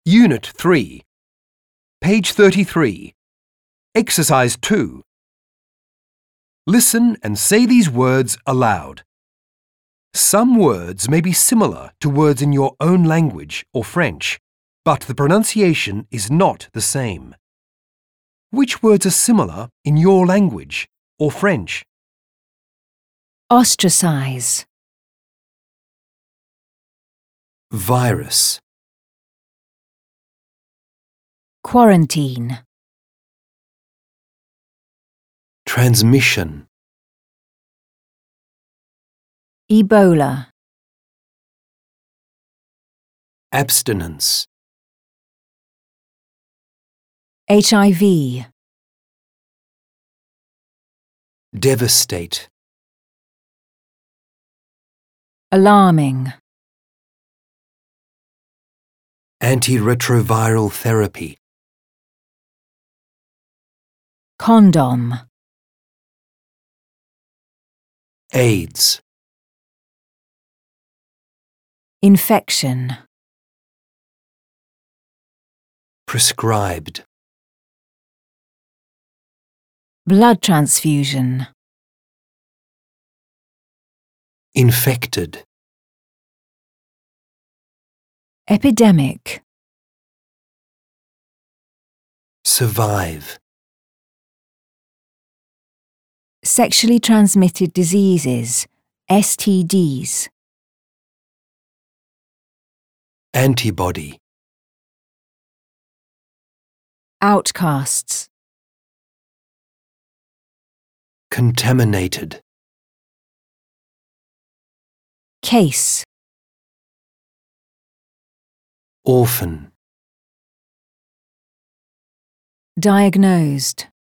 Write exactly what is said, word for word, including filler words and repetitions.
Unit three, page thirty-three, Exercise two. Listen and say these words aloud. Some words may be similar to words in your own language or French, but the pronunciation is not the same. Which words are similar in your language or French? Ostracize, Virus, quarantine, transmission, Ebola, abstinence, H I V, devastate, alarming, antiretroviral therapy, condom, AIDS, infection, prescribed, blood transfusion, infected, epidemic, survive, sexually transmitted diseases, S T Ds, antibody, outcasts, contaminated, case, orphan, diagnosed.